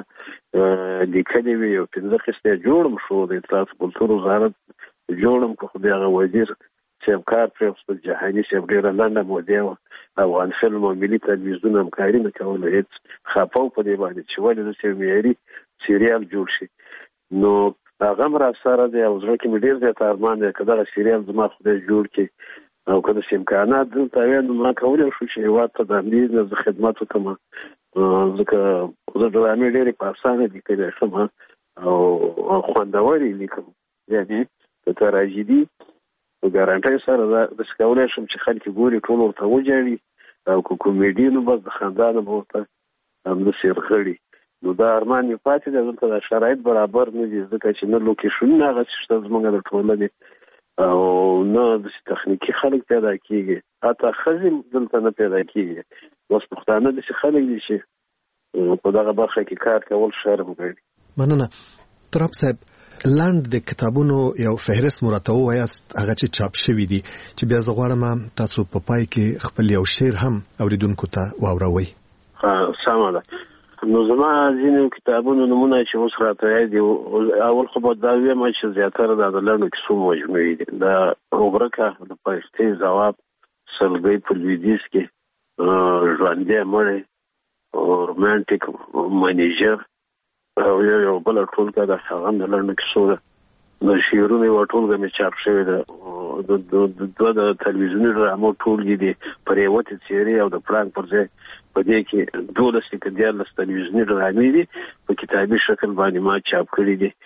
لیکلې وي. یو پنځه قسطه جوړم شو د اطلاعات کلتور وزارت جوړم که خو د هغه وزیر صاحب کار پرېوسته جهاني صاحب ډېره لنډه موده وه، افغان فلم او ملي تلویزیون همکاري نه کوله، هېڅ خفه و په دې باندې چې ولې داسې یو معیاري سریال جوړ شي. نو هغه هم را سره دی او زړه کې مې ډېر زیات ارمان دی که دغه سریال زما خدای جوړ کړي او که داسې امکانات دلته وي نو ما کولی شو چې هېواد ته د همدې نه زه خدمت وکړم، ځکه زه ډرامې ډېرې په اسانه لیکلی شم او خوندورې لیکم. یعنې د تراژیدي په ګارانټۍ سره داسې کولی شم چې خلک ګوري ټول ورته وجاړي او که کومیډي نو بس د خندا نه به ورته همداسې رغړي. نو دا ارمان مې پاتې دی. دلته دا شرایط برابر نه دي ځکه چې نه لوکیشنونه هغسې شته زموږ د ټولنې او نه داسې تخنیکي خلک پیدا کېږي، حتی ښځې دلته نه پیدا کېږي. اوس پښتانه داسې خلک دي چې په دغه برخه کې کار کول شرم ګڼي. مننه. تراب صاحب لاند د کتابونو یو فهرست مو راته ووایاست هغه چې چاپ شوي دي چې بیا زه غواړم تاسو په پای کې خپل یو شعر هم اوریدونکو ته واوروئ. سمه ده. نو زما ځینې کتابونو نومونه چې اوس راته یاد دي، اول خو به دا ویم چې زیاتره دا د لنډو کیسو مجموعې دي. د ورکه د پایښتې ځواب، سلګۍ په لویدیځ کې، ژوندی مړی، رومانټیک منیجر او یو یو بله ټولګه د هغه هم د لنډو کیسو ده. د شعرونو یوه ټولګه مې چاپ شوې ده. دوه د تلویزیوني ډرامو ټولګې دي، پرېوتې څېرې او د پړانګ پر ځای په دې کې دولس کې دیارلس تلویزیوني ډرامې دي په کتابي شکل باندې ما چاپ کړي دي.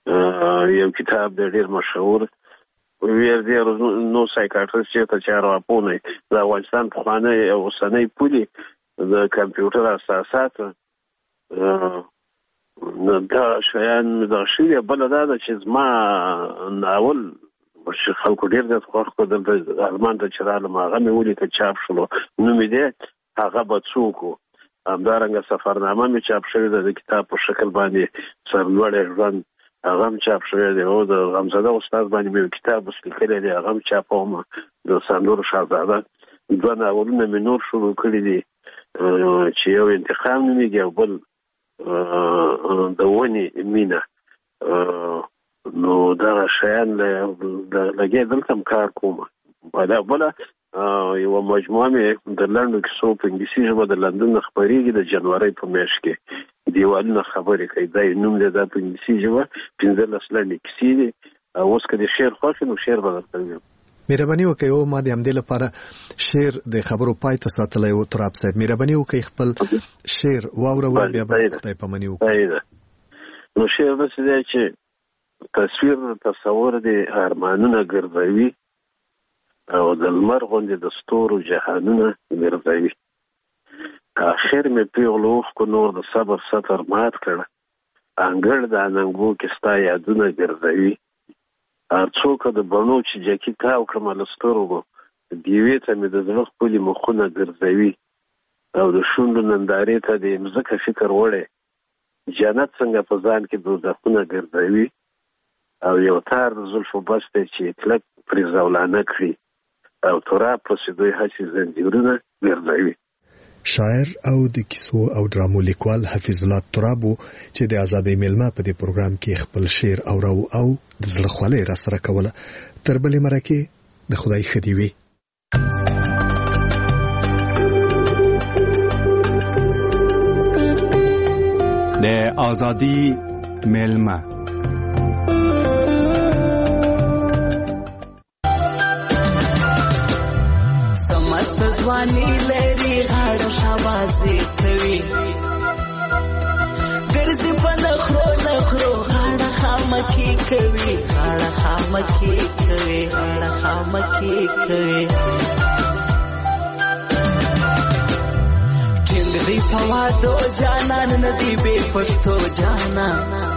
یو کتاب دی ډېر مشهور، ویر دی نو سایکاټریست چېرته چې ارواپوهنه د افغانستان پخوانی او اوسنۍ پولې د کمپیوټر اساسات دا شیان دغه شوي. بله دا ده چې زما ناول چې خلکو ډېر زیات خوښ کړو، دلته المان ته چې رالم هغه مې ولیکه چاپ شولو، نوم یې دی هغه به څوک و. همدارنګه سفرنامه مې چاپ شوې ده د کتاب په شکل باندې، سرلوړی ژوند هغه هم چاپ شوی دی. او د غمزده استاد باندې مې یو کتاب اوس لیکلی دی هغه هم چاپوم، د سندرو شهزاده. دوه ناولونه مې نور شروع کړي دي چې یو انتقام نومېږي او بل د ونې مینه. نو دغه شیان لګې دلته هم کار کوم. بله یوه مجموعه مې د لنډو کیسو په انګلیسي ژبه د لندن نه خپرېږي د جنورۍ په میاشت کې، دیوالونه خبرې کوي، دا یې نوم دی، دا په انګلیسي ژبه پنځلس لنډې کیسې دي. اوس که د شعر خوښ نو شعر به درته ویم. مهرباني وکړئ او ما د همدې لپاره شعر د خبرو پای ته ساتلی و. تراب صاحب مهرباني وکړئ خپل شعر واوروئ، بیا به خدای پاماني وکړو. نو شعر داسې دی چې تصویر د تصور د ارمانونه ګرځوي او د لمر غوندې د ستورو جهانونه ګرځوي. آخر مې پیغلو اوښکو نور د صبر سطر مات کړه، انګړ د اننګو کې ستا یادونه ګرځوي. هر څوک د بڼو چې جکي تاو کړمه له سترګو، دیوې ته مې د زړه ښکلي مخونه ګرځوي او د شونډو نندارې ته د مځکه فکر وړی، جنت څنګه په ځان کې دوزخونه ګرځوي او یو تار د زلفو بس دی چې کلک پرې زولانه کړي او تراب پسې دوی هسې زنځیرونه ګرځوي. شاعر او د کیسو او ډرامو لیکوال حفیظ الله ترابو چې د آزادۍ میلمه په دې پروګرام کې خپل شعر اورو او د زړه خولې را سره کوله. تر بلې مرکه د خدای خدي وي. د آزادۍ میلمه ځواني لري غاړه شاباسي کوي، ګرځي په نخرو نخرو غاړه خامکي کوي، غاړه خامکي کوي، غاړه خامکي کوي. ټینګ دی په وادو جانان ندی بې پښتو جانان،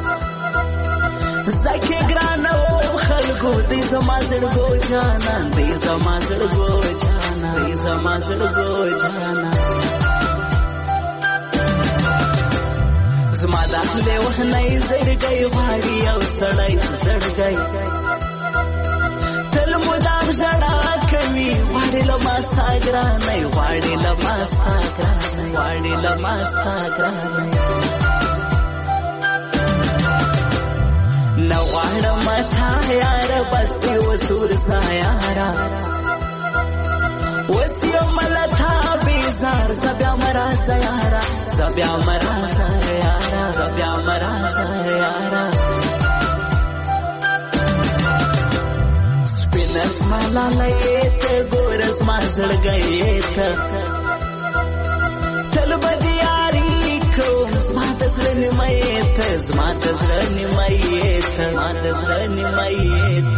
زکه ګران او خلکو دی زما زړګو جانان، دی زما زړګو جانان، دی زما زړګو جانان. زما داخله وهنای زړګي غواړي او سړی زړګي تل مدام ژړا کوي، غواړي له ما ستا ګرانۍ، غواړي له ما ستا ګرانۍ، غواړي له ما ستا ګرانۍ. نغواړم تا یاره بس دی وسور سایاره، وسیو ملتا بیزار زبیا مرازا یاره، زبیا مرازا یاره، زبیا مرازا یاره. سپینس مالا لیت گورز ما زړګیت تل بدیاری کوم زما د زړه نیمایت، زما د زړه نیمایت، زما د زړه نیمایت.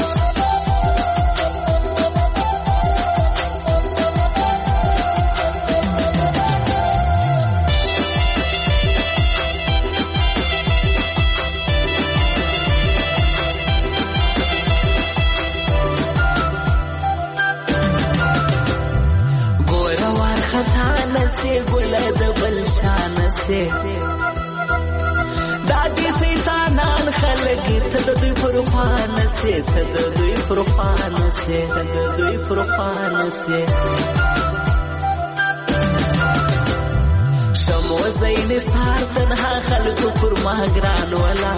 دادی شیطانان خلق ته د دوی پروفان سي، ته د دوی پروفان سي، ته د دوی پروفان سي. شمو زین سار تنها خلق پر ما ګران ولا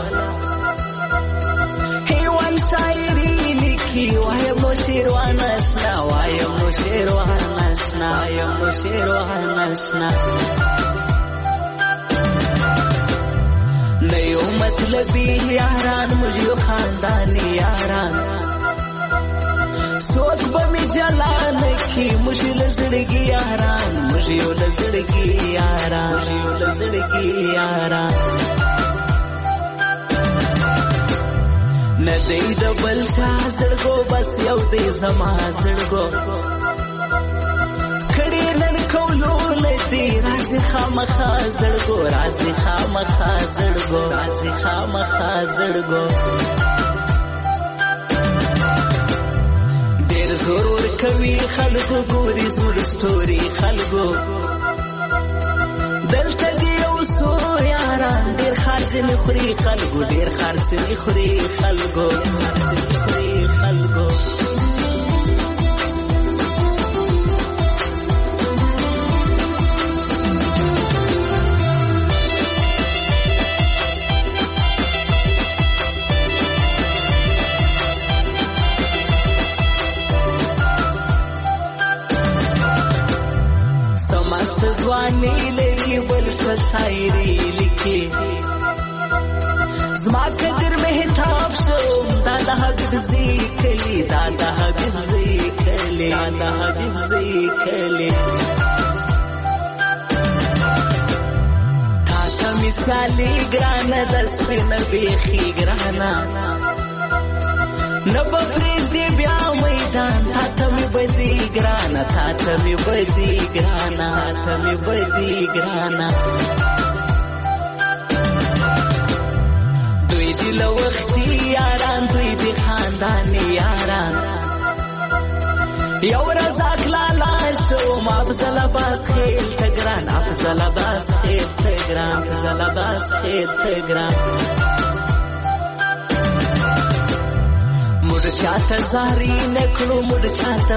هیوان شاعری لیکي، وایم نو شیروان اسنا، وایم نو شیروان اسنا، وایم نو شیروان اسنا. نیو مطلبی یاران مجھو خاندانی یاران، سوچ بمی جلان کی مجھے لزڑگی یاران، مجھے لزڑگی یاران، مجھے لزڑگی یاران. ندی دبل چا زړګو بس یو دی زما زړګو، کړي نن کولو لدی راځي خامخا زړګو، راځي خامخا زړګو، راځي خامخا زړګو. ډېر ضرور کوي خلکو ګوري زموږ ستوري خلکو، دلته دی یو څو یاران ډېر خرڅنې خوري خلکو، ډېر خرڅنې خوري خلکو، خرڅنې خوري خلکو. ځواني لري بل څه شاعري لیکي، زما قدر مهتاب شو دا د حبیب ذکلی، دا د حبیب ذکلی، دا د حبیب ذکلی. تا ته مثالي ګرانه د سپینه بیخي ګرانه نه به پرېږدې بیا میدان تا ته مې بدي ګرانه تا ته مې بدي ګرانه تا ته مې بدي ګرانه دوی دي له وختي یاران دوی دي خانداني یاران یو ورځ اخلالا شو ما افضل عباس خیل ته ګران افضل عباس خیل ته ګران افضل عباس خیل ته ګران مړ چاته زاري نکړو مړ چاته